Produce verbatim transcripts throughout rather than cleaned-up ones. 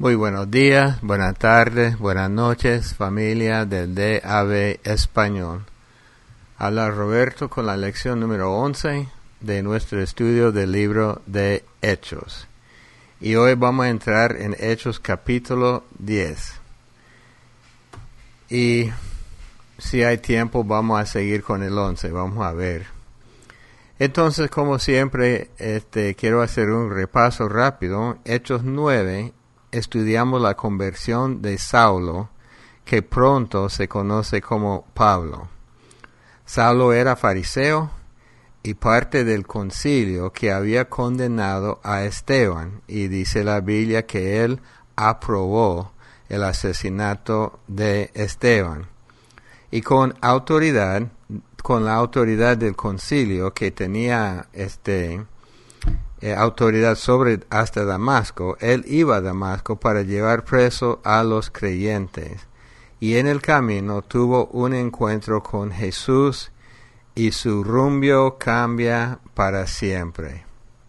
Muy buenos días, buenas tardes, buenas noches, familia del D A B Español. Habla Roberto con la lección número once de nuestro estudio del libro de Hechos. Y hoy vamos a entrar en Hechos capítulo diez. Y si hay tiempo vamos a seguir con el once, vamos a ver. Entonces, como siempre, este, quiero hacer un repaso rápido. Hechos nueve. Estudiamos la conversión de Saulo, que pronto se conoce como Pablo. Saulo era fariseo y parte del concilio que había condenado a Esteban, y dice la Biblia que él aprobó el asesinato de Esteban. Y con autoridad, con la autoridad del concilio que tenía este Eh, autoridad sobre hasta Damasco, él iba a Damasco para llevar preso a los creyentes, y en el camino tuvo un encuentro con Jesús y su rumbo cambia para siempre.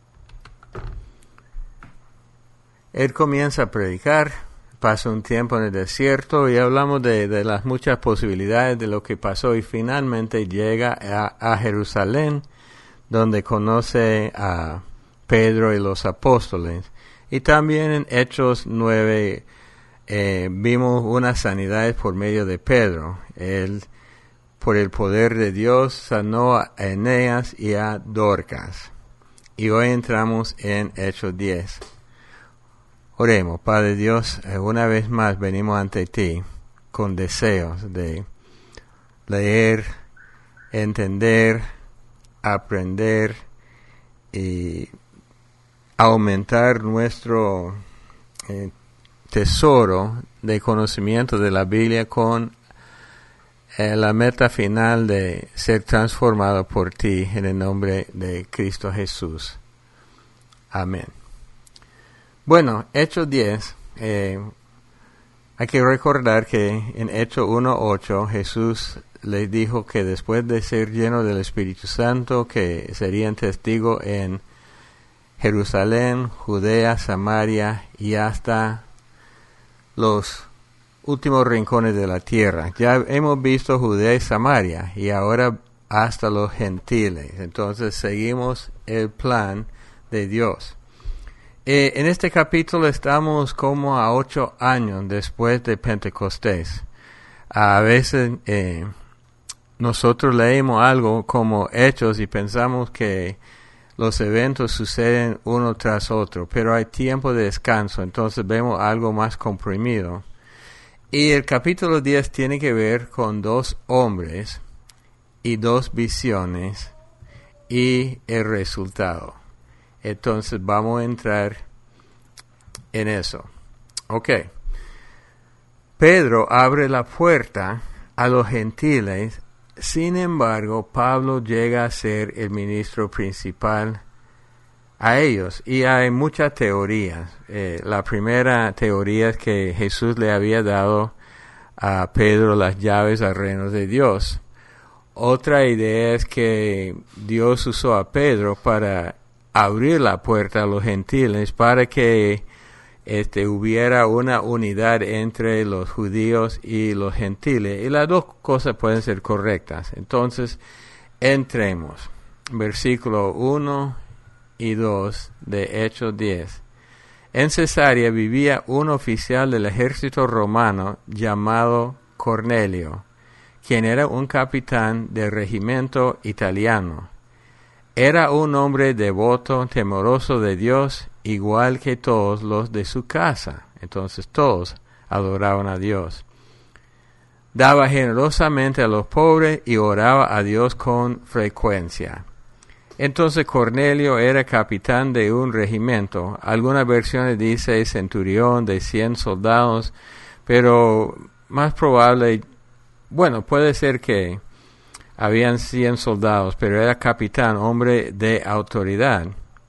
Él comienza a predicar, pasa un tiempo en el desierto y hablamos de, de las muchas posibilidades de lo que pasó, y finalmente llega a, a Jerusalén, donde conoce a Pedro y los apóstoles. Y también en Hechos nueve eh, vimos unas sanidades por medio de Pedro. Él, por el poder de Dios, sanó a Eneas y a Dorcas. Y hoy entramos en Hechos diez. Oremos. Padre Dios, eh, una vez más venimos ante ti con deseos de leer, entender, aprender y aumentar nuestro eh, tesoro de conocimiento de la Biblia con eh, la meta final de ser transformado por ti en el nombre de Cristo Jesús. Amén. Bueno, Hechos diez, eh, hay que recordar que en Hechos uno ocho Jesús les dijo que después de ser lleno del Espíritu Santo, que serían testigos en Jerusalén, Judea, Samaria y hasta los últimos rincones de la tierra. Ya hemos visto Judea y Samaria y ahora hasta los gentiles. Entonces seguimos el plan de Dios. Eh, en este capítulo estamos como a ocho años después de Pentecostés. A veces eh, nosotros leemos algo como Hechos y pensamos que los eventos suceden uno tras otro, pero hay tiempo de descanso, entonces vemos algo más comprimido. Y el capítulo diez tiene que ver con dos hombres y dos visiones y el resultado. Entonces vamos a entrar en eso. Ok. Pedro abre la puerta a los gentiles. Sin embargo, Pablo llega a ser el ministro principal a ellos, y hay muchas teorías. Eh, la primera teoría es que Jesús le había dado a Pedro las llaves al reino de Dios. Otra idea es que Dios usó a Pedro para abrir la puerta a los gentiles para que Este, hubiera una unidad entre los judíos y los gentiles, y las dos cosas pueden ser correctas. Entonces, entremos. Versículo uno y dos de Hechos diez. En Cesarea vivía un oficial del ejército romano llamado Cornelio, quien era un capitán del regimiento italiano. Era un hombre devoto, temeroso de Dios, igual que todos los de su casa. Entonces todos adoraban a Dios. Daba generosamente a los pobres y oraba a Dios con frecuencia. Entonces Cornelio era capitán de un regimiento. Algunas versiones dicen centurión de cien soldados, pero más probable, bueno, puede ser que habían cien soldados, pero era capitán, hombre de autoridad.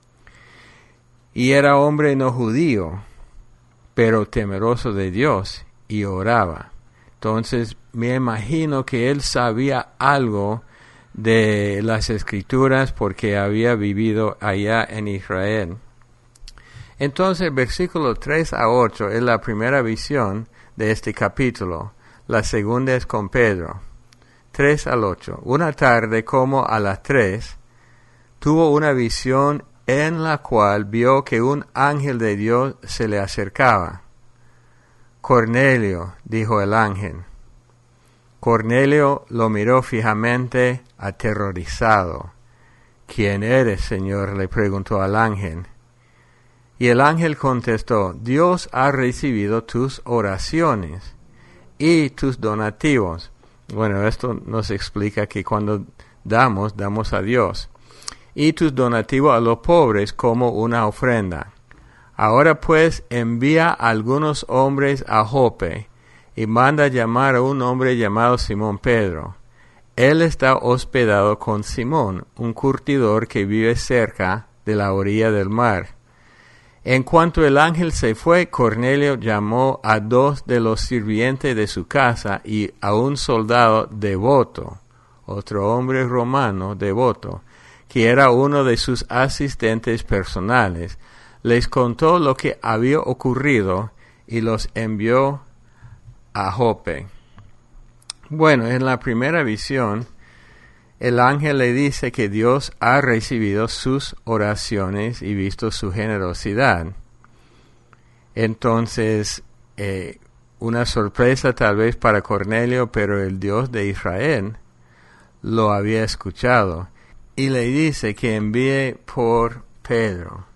Y era hombre no judío, pero temeroso de Dios, y oraba. Entonces me imagino que él sabía algo de las Escrituras porque había vivido allá en Israel. Entonces, versículos tres a ocho es la primera visión de este capítulo. La segunda es con Pedro. tres al ocho. Una tarde, como a las tres, tuvo una visión en la cual vio que un ángel de Dios se le acercaba. Cornelio, dijo el ángel. Cornelio lo miró fijamente, aterrorizado. ¿Quién eres, Señor?, le preguntó al ángel. Y el ángel contestó, Dios ha recibido tus oraciones y tus donativos. Bueno, esto nos explica que cuando damos, damos a Dios. Y tus donativos a los pobres como una ofrenda. Ahora pues envía a algunos hombres a Jope y manda llamar a un hombre llamado Simón Pedro. Él está hospedado con Simón, un curtidor que vive cerca de la orilla del mar. En cuanto el ángel se fue, Cornelio llamó a dos de los sirvientes de su casa y a un soldado devoto, otro hombre romano devoto, que era uno de sus asistentes personales. Les contó lo que había ocurrido y los envió a Jope. Bueno, en la primera visión, el ángel le dice que Dios ha recibido sus oraciones y visto su generosidad. Entonces, eh, una sorpresa tal vez para Cornelio, pero el Dios de Israel lo había escuchado y le dice que envíe por Pedro.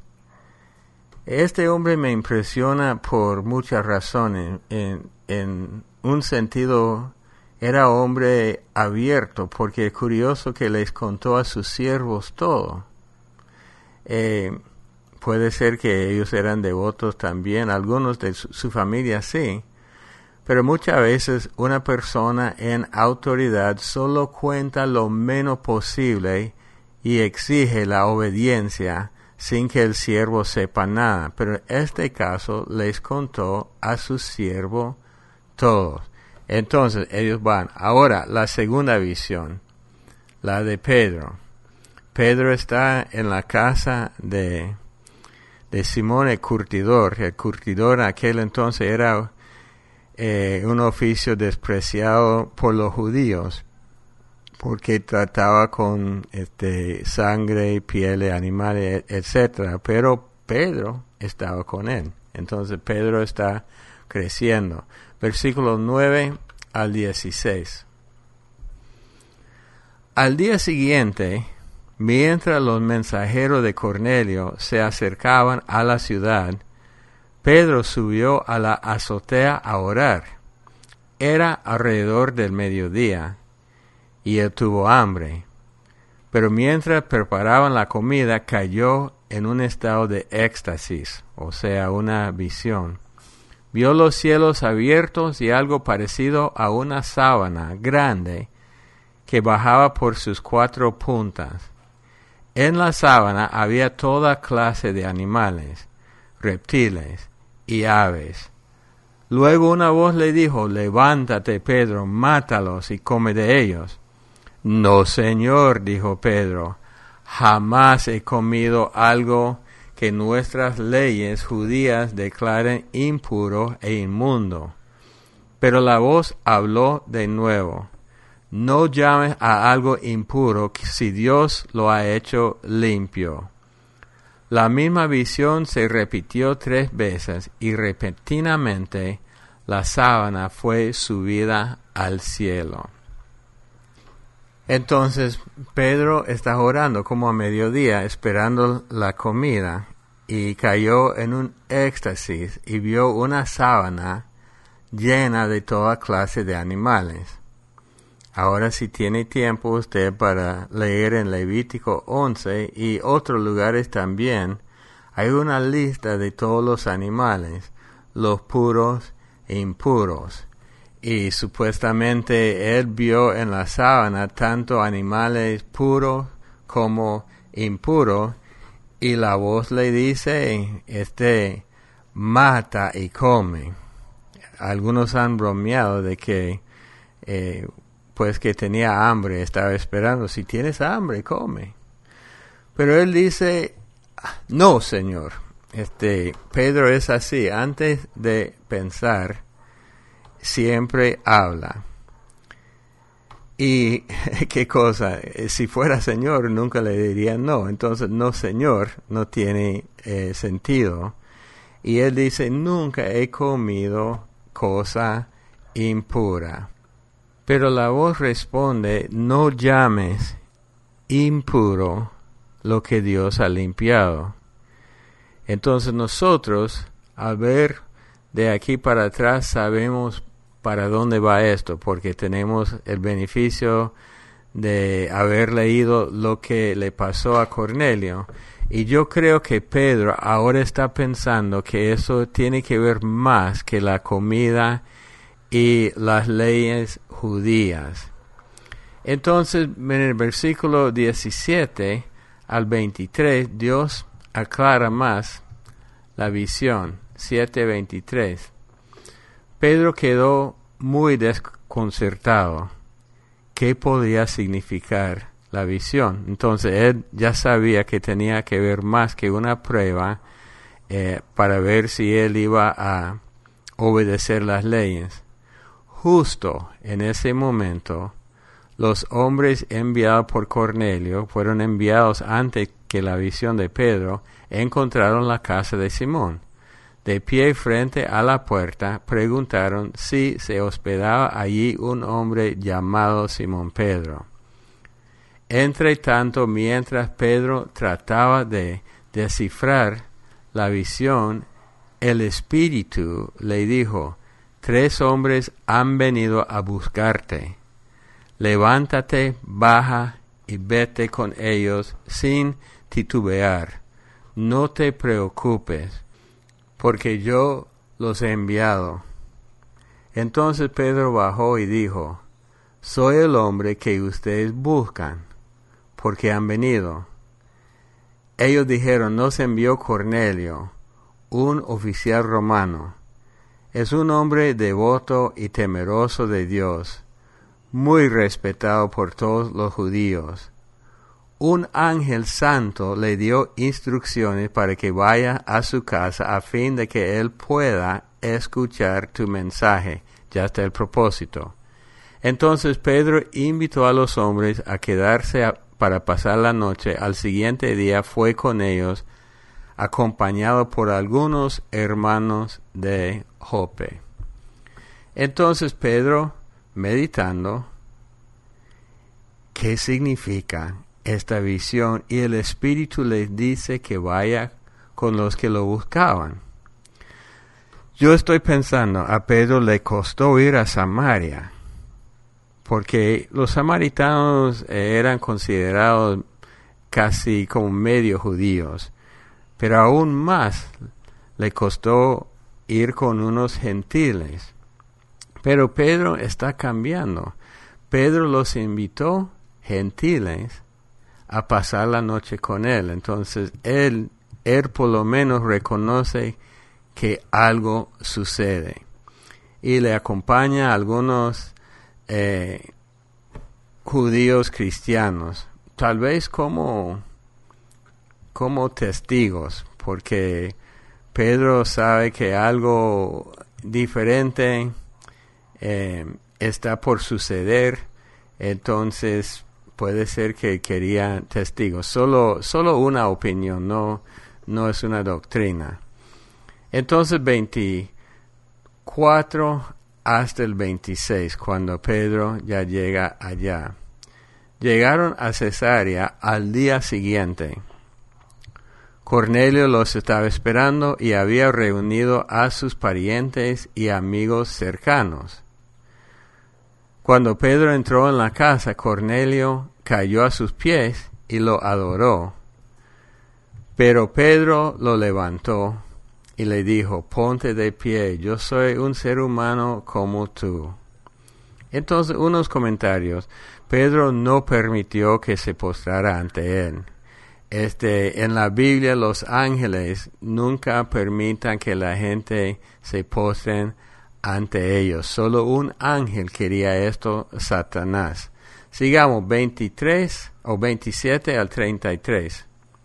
Este hombre me impresiona por muchas razones. En, en un sentido, era hombre abierto, porque es curioso que les contó a sus siervos todo. Eh, puede ser que ellos eran devotos también, algunos de su, su familia sí, pero muchas veces una persona en autoridad solo cuenta lo menos posible y exige la obediencia sin que el siervo sepa nada. Pero en este caso les contó a su siervo todos. Entonces ellos van. Ahora la segunda visión, la de Pedro. Pedro está en la casa de, de Simón el curtidor. El curtidor en aquel entonces era eh, un oficio despreciado por los judíos, porque trataba con este, sangre, piel de animales, etcétera. Pero Pedro estaba con él. Entonces Pedro está creciendo. Versículos nueve al dieciséis. Al día siguiente, mientras los mensajeros de Cornelio se acercaban a la ciudad, Pedro subió a la azotea a orar. Era alrededor del mediodía, y él tuvo hambre. Pero mientras preparaban la comida, cayó en un estado de éxtasis, o sea, una visión. Vio los cielos abiertos y algo parecido a una sábana grande que bajaba por sus cuatro puntas. En la sábana había toda clase de animales, reptiles y aves. Luego una voz le dijo, levántate, Pedro, mátalos y come de ellos. No, Señor, dijo Pedro, jamás he comido algo que nuestras leyes judías declaren impuro e inmundo. Pero la voz habló de nuevo. No llames a algo impuro si Dios lo ha hecho limpio. La misma visión se repitió tres veces y repentinamente la sábana fue subida al cielo. Entonces Pedro está orando como a mediodía esperando la comida y cayó en un éxtasis y vio una sábana llena de toda clase de animales. Ahora si tiene tiempo usted para leer en Levítico once y otros lugares también, hay una lista de todos los animales, los puros e impuros. Y supuestamente él vio en la sábana tanto animales puros como impuros, y la voz le dice, este, mata y come. Algunos han bromeado de que, eh, pues que tenía hambre, estaba esperando, si tienes hambre, come. Pero él dice, no, Señor, este, Pedro es así, antes de pensar, siempre habla. Y qué cosa, si fuera Señor nunca le diría no, entonces no Señor no tiene eh, sentido. Y él dice, nunca he comido cosa impura. Pero la voz responde, no llames impuro lo que Dios ha limpiado. Entonces nosotros, al ver de aquí para atrás, sabemos para dónde va esto, porque tenemos el beneficio de haber leído lo que le pasó a Cornelio. Y yo creo que Pedro ahora está pensando que eso tiene que ver más que la comida y las leyes judías. Entonces, en el versículo diecisiete al veintitrés, Dios aclara más la visión. siete veintitrés. Pedro quedó muy desconcertado. ¿Qué podía significar la visión? Entonces él ya sabía que tenía que ver más que una prueba eh, para ver si él iba a obedecer las leyes. Justo en ese momento, los hombres enviados por Cornelio fueron enviados antes que la visión de Pedro, encontraron la casa de Simón. De pie frente a la puerta, preguntaron si se hospedaba allí un hombre llamado Simón Pedro. Entre tanto, mientras Pedro trataba de descifrar la visión, el Espíritu le dijo, tres hombres han venido a buscarte. Levántate, baja y vete con ellos sin titubear. No te preocupes, porque yo los he enviado. Entonces Pedro bajó y dijo, soy el hombre que ustedes buscan, porque han venido. Ellos dijeron, nos envió Cornelio, un oficial romano. Es un hombre devoto y temeroso de Dios, muy respetado por todos los judíos. Un ángel santo le dio instrucciones para que vaya a su casa a fin de que él pueda escuchar tu mensaje. Ya está el propósito. Entonces Pedro invitó a los hombres a quedarse a, para pasar la noche. Al siguiente día fue con ellos, acompañado por algunos hermanos de Jope. Entonces Pedro, meditando, ¿qué significa esta visión? Y el Espíritu les dice que vaya con los que lo buscaban. Yo estoy pensando, a Pedro le costó ir a Samaria, porque los samaritanos eran considerados casi como medio judíos, pero aún más le costó ir con unos gentiles. Pero Pedro está cambiando. Pedro los invitó, gentiles, a pasar la noche con él. Entonces él, él por lo menos reconoce que algo sucede. Y le acompaña a algunos eh, judíos cristianos, tal vez como, como testigos, porque Pedro sabe que algo diferente eh, está por suceder, entonces puede ser que querían testigos. Solo, solo una opinión, no, no es una doctrina. Entonces veinticuatro hasta el veintiséis, cuando Pedro ya llega allá. Llegaron a Cesarea al día siguiente. Cornelio los estaba esperando y había reunido a sus parientes y amigos cercanos. Cuando Pedro entró en la casa, Cornelio cayó a sus pies y lo adoró. Pero Pedro lo levantó y le dijo, ponte de pie, yo soy un ser humano como tú. Entonces, unos comentarios. Pedro no permitió que se postrara ante él. Este, en la Biblia, los ángeles nunca permitan que la gente se postren ante ellos. Solo un ángel quería esto, Satanás. Sigamos, veintitrés o veintisiete al treinta y tres.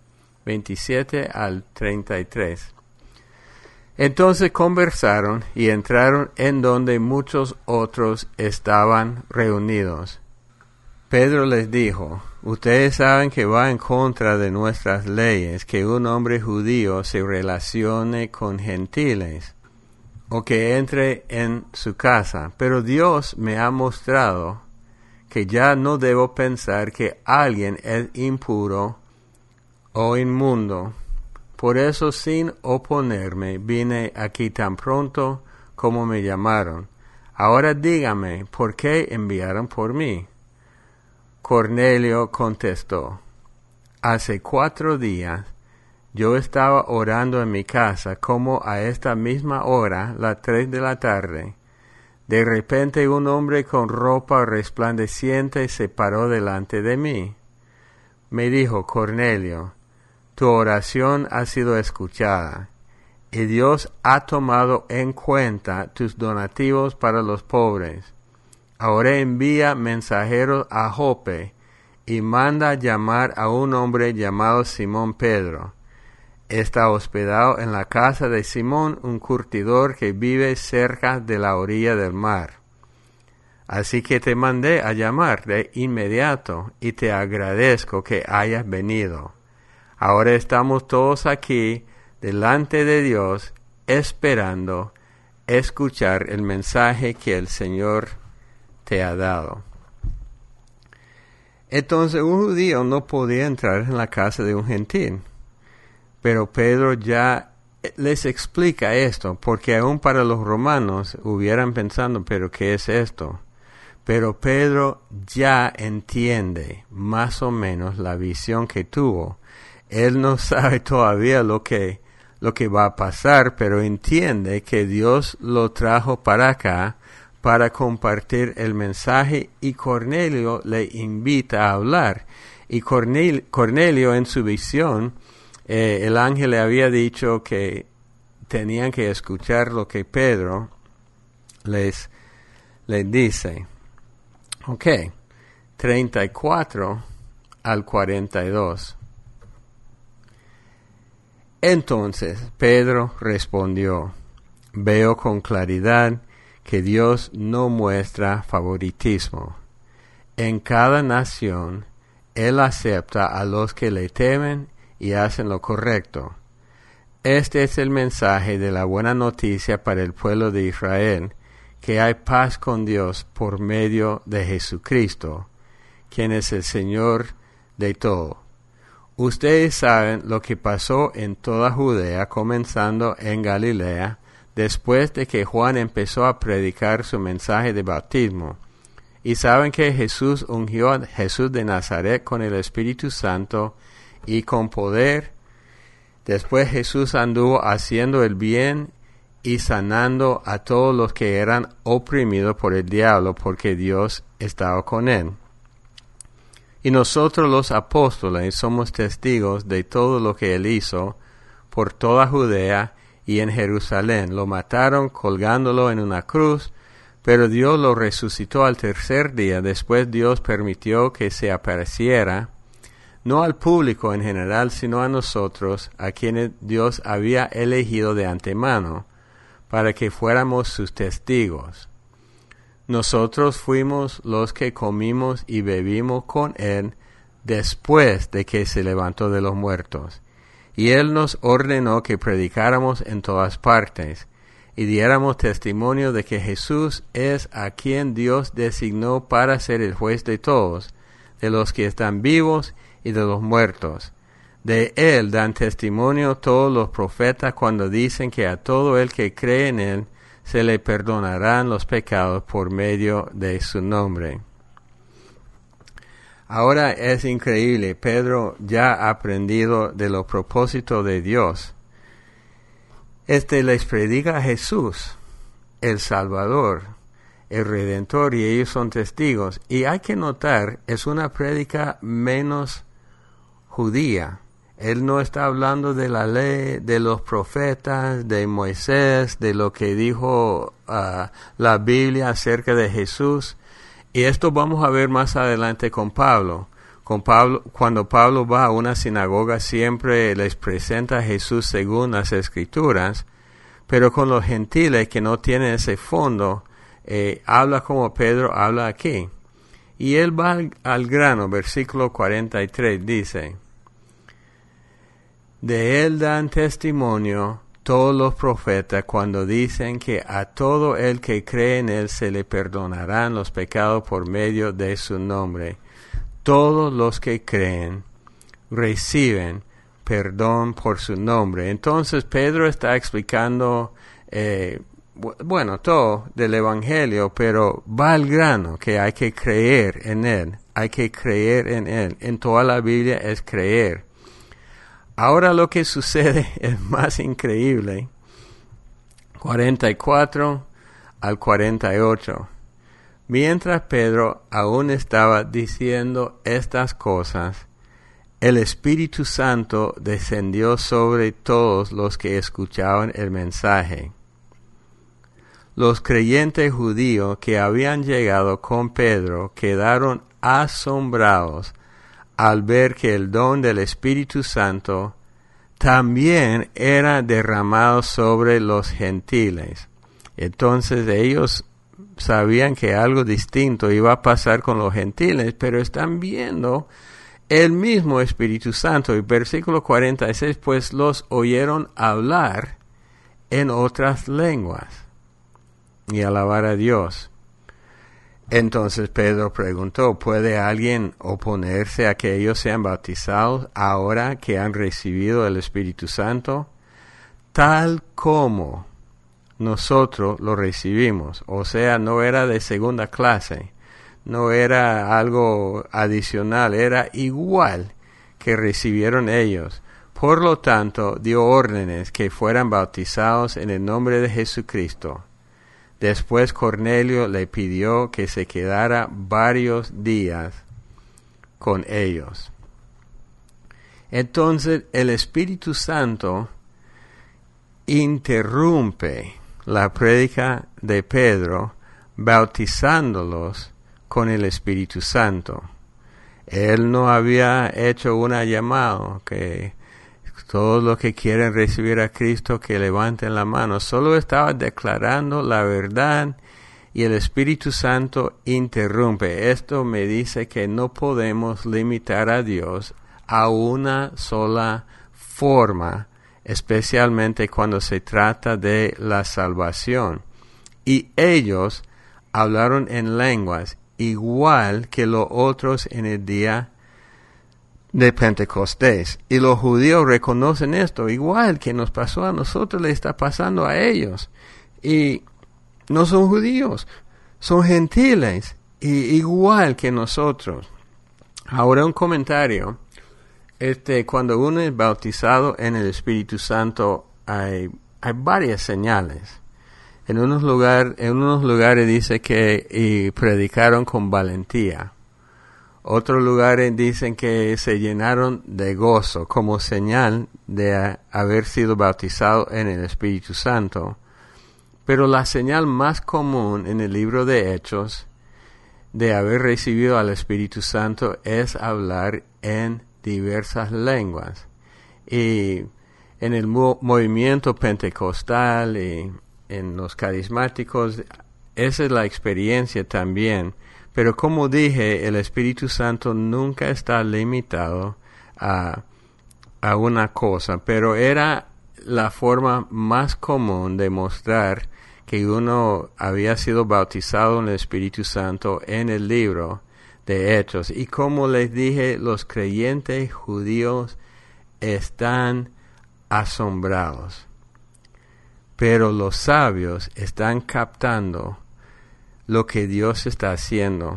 veintisiete al treinta y tres. Entonces conversaron y entraron en donde muchos otros estaban reunidos. Pedro les dijo: ustedes saben que va en contra de nuestras leyes que un hombre judío se relacione con gentiles o que entre en su casa, pero Dios me ha mostrado que ya no debo pensar que alguien es impuro o inmundo. Por eso, sin oponerme, vine aquí tan pronto como me llamaron. Ahora dígame, ¿por qué enviaron por mí? Cornelio contestó: hace cuatro días yo estaba orando en mi casa como a esta misma hora, las tres de la tarde. De repente un hombre con ropa resplandeciente se paró delante de mí. Me dijo: Cornelio, tu oración ha sido escuchada, y Dios ha tomado en cuenta tus donativos para los pobres. Ahora envía mensajeros a Jope y manda llamar a un hombre llamado Simón Pedro. Está hospedado en la casa de Simón, un curtidor que vive cerca de la orilla del mar. Así que te mandé a llamar de inmediato y te agradezco que hayas venido. Ahora estamos todos aquí delante de Dios esperando escuchar el mensaje que el Señor te ha dado. Entonces un judío no podía entrar en la casa de un gentil. Pero Pedro ya les explica esto, porque aún para los romanos hubieran pensando, ¿pero qué es esto? Pero Pedro ya entiende más o menos la visión que tuvo. Él no sabe todavía lo que, lo que va a pasar, pero entiende que Dios lo trajo para acá para compartir el mensaje, y Cornelio le invita a hablar. Y Cornel, Cornelio en su visión, Eh, el ángel le había dicho que tenían que escuchar lo que Pedro les, les dice. Ok, treinta y cuatro al cuarenta y dos. Entonces Pedro respondió: veo con claridad que Dios no muestra favoritismo. En cada nación Él acepta a los que le temen y hacen lo correcto. Este es el mensaje de la buena noticia para el pueblo de Israel, que hay paz con Dios por medio de Jesucristo, quien es el Señor de todo. Ustedes saben lo que pasó en toda Judea, comenzando en Galilea, después de que Juan empezó a predicar su mensaje de bautismo. Y saben que Jesús ungió a Jesús de Nazaret con el Espíritu Santo y con poder. Después Jesús anduvo haciendo el bien y sanando a todos los que eran oprimidos por el diablo, porque Dios estaba con él. Y nosotros los apóstoles somos testigos de todo lo que él hizo por toda Judea y en Jerusalén. Lo mataron colgándolo en una cruz, pero Dios lo resucitó al tercer día. Después Dios permitió que se apareciera, no al público en general, sino a nosotros, a quienes Dios había elegido de antemano, para que fuéramos sus testigos. Nosotros fuimos los que comimos y bebimos con Él después de que se levantó de los muertos. Y Él nos ordenó que predicáramos en todas partes, y diéramos testimonio de que Jesús es a quien Dios designó para ser el juez de todos, de los que están vivos y de los muertos. De Él dan testimonio todos los profetas cuando dicen que a todo el que cree en Él se le perdonarán los pecados por medio de su nombre. Ahora es increíble, Pedro ya ha aprendido de los propósitos de Dios. Este les predica a Jesús, el Salvador, el Redentor, y ellos son testigos. Y hay que notar, es una prédica menos judía. Él no está hablando de la ley, de los profetas, de Moisés, de lo que dijo uh, la Biblia acerca de Jesús. Y esto vamos a ver más adelante con Pablo. Con Pablo, cuando Pablo va a una sinagoga siempre les presenta a Jesús según las Escrituras, pero con los gentiles que no tienen ese fondo, eh, habla como Pedro habla aquí. Y él va al, al grano, versículo cuarenta y tres dice, de él dan testimonio todos los profetas cuando dicen que a todo el que cree en él se le perdonarán los pecados por medio de su nombre. Todos los que creen reciben perdón por su nombre. Entonces Pedro está explicando, eh, bueno, todo del Evangelio, pero va al grano, que hay que creer en él, hay que creer en él. En toda la Biblia es creer. Ahora lo que sucede es más increíble. cuarenta y cuatro al cuarenta y ocho. Mientras Pedro aún estaba diciendo estas cosas, el Espíritu Santo descendió sobre todos los que escuchaban el mensaje. Los creyentes judíos que habían llegado con Pedro quedaron asombrados al ver que el don del Espíritu Santo también era derramado sobre los gentiles. Entonces ellos sabían que algo distinto iba a pasar con los gentiles, pero están viendo el mismo Espíritu Santo. Y versículo cuarenta y seis, pues los oyeron hablar en otras lenguas y alabar a Dios. Entonces Pedro preguntó, ¿puede alguien oponerse a que ellos sean bautizados ahora que han recibido el Espíritu Santo? Tal como nosotros lo recibimos. O sea, no era de segunda clase, no era algo adicional, era igual que recibieron ellos. Por lo tanto, dio órdenes que fueran bautizados en el nombre de Jesucristo. Después Cornelio le pidió que se quedara varios días con ellos. Entonces el Espíritu Santo interrumpe la prédica de Pedro, bautizándolos con el Espíritu Santo. Él no había hecho una llamada que todos los que quieren recibir a Cristo que levanten la mano. Solo estaba declarando la verdad y el Espíritu Santo interrumpe. Esto me dice que no podemos limitar a Dios a una sola forma, especialmente cuando se trata de la salvación. Y ellos hablaron en lenguas igual que los otros en el día de Pentecostés. Y los judíos reconocen esto, igual que nos pasó a nosotros, le está pasando a ellos. Y no son judíos, son gentiles, y igual que nosotros. Ahora un comentario. Este, cuando uno es bautizado en el Espíritu Santo, hay, hay varias señales. En unos, lugar, en unos lugares dice que y predicaron con valentía. Otros lugares dicen que se llenaron de gozo como señal de haber sido bautizado en el Espíritu Santo. Pero la señal más común en el libro de Hechos de haber recibido al Espíritu Santo es hablar en diversas lenguas. Y en el mo- movimiento pentecostal y en los carismáticos, esa es la experiencia también. Pero como dije, el Espíritu Santo nunca está limitado a, a una cosa, pero era la forma más común de mostrar que uno había sido bautizado en el Espíritu Santo en el libro de Hechos. Y como les dije, los creyentes judíos están asombrados, pero los sabios están captando lo que Dios está haciendo.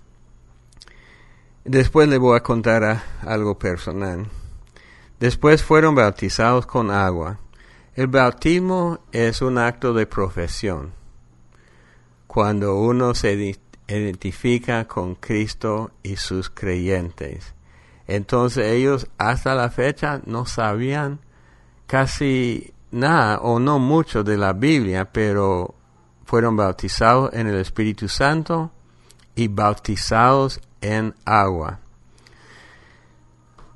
Después les voy a contar a, algo personal. Después fueron bautizados con agua. El bautismo es un acto de profesión. Cuando uno se identifica con Cristo y sus creyentes. Entonces ellos hasta la fecha no sabían casi nada o no mucho de la Biblia, pero fueron bautizados en el Espíritu Santo y bautizados en agua.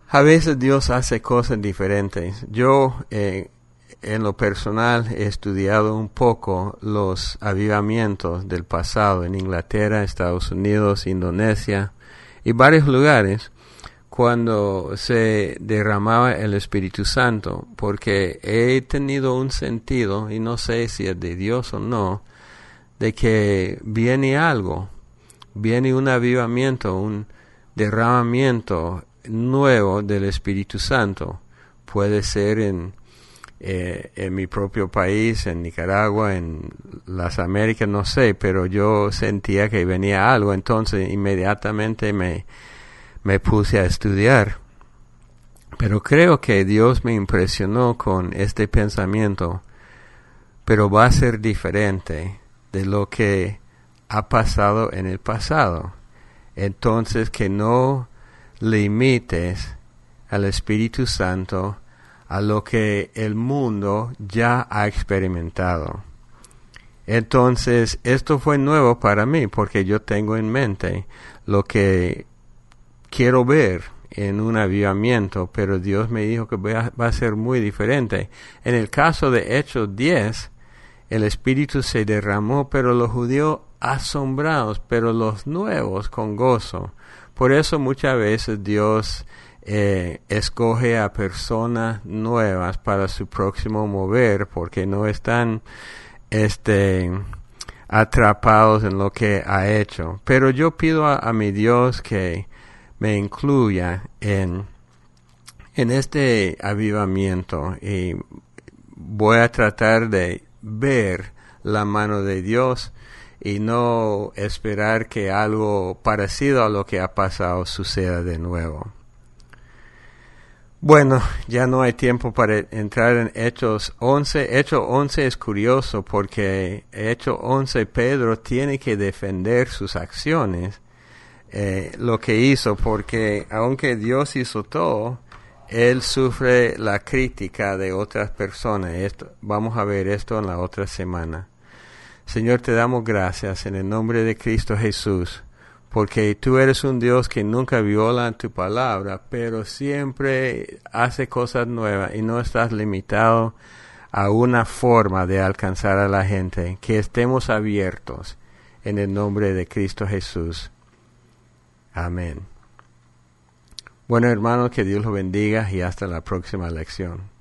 A veces Dios hace cosas diferentes. Yo, eh, en lo personal, he estudiado un poco los avivamientos del pasado en Inglaterra, Estados Unidos, Indonesia y varios lugares cuando se derramaba el Espíritu Santo, porque he tenido un sentido, y no sé si es de Dios o no, de que viene algo, viene un avivamiento, un derramamiento nuevo del Espíritu Santo. Puede ser en, eh, en mi propio país, en Nicaragua, en las Américas, no sé, pero yo sentía que venía algo, entonces inmediatamente me, me puse a estudiar. Pero creo que Dios me impresionó con este pensamiento, pero va a ser diferente de lo que ha pasado en el pasado. Entonces, que no limites al Espíritu Santo a lo que el mundo ya ha experimentado. Entonces, esto fue nuevo para mí, porque yo tengo en mente lo que quiero ver en un avivamiento, pero Dios me dijo que va, va a ser muy diferente. En el caso de Hechos diez, el Espíritu se derramó, pero los judíos asombrados, pero los nuevos con gozo. Por eso muchas veces Dios eh, escoge a personas nuevas para su próximo mover, porque no están este, atrapados en lo que ha hecho. Pero yo pido a, a mi Dios que me incluya en, en este avivamiento, y voy a tratar de ver la mano de Dios y no esperar que algo parecido a lo que ha pasado suceda de nuevo. Bueno, ya no hay tiempo para entrar en Hechos once. Hechos once es curioso porque Hechos once Pedro tiene que defender sus acciones, eh, lo que hizo, porque aunque Dios hizo todo, él sufre la crítica de otras personas. Esto, vamos a ver esto en la otra semana. Señor, te damos gracias en el nombre de Cristo Jesús, porque tú eres un Dios que nunca viola tu palabra, pero siempre hace cosas nuevas y no estás limitado a una forma de alcanzar a la gente. Que estemos abiertos en el nombre de Cristo Jesús. Amén. Bueno, hermanos, que Dios los bendiga y hasta la próxima lección.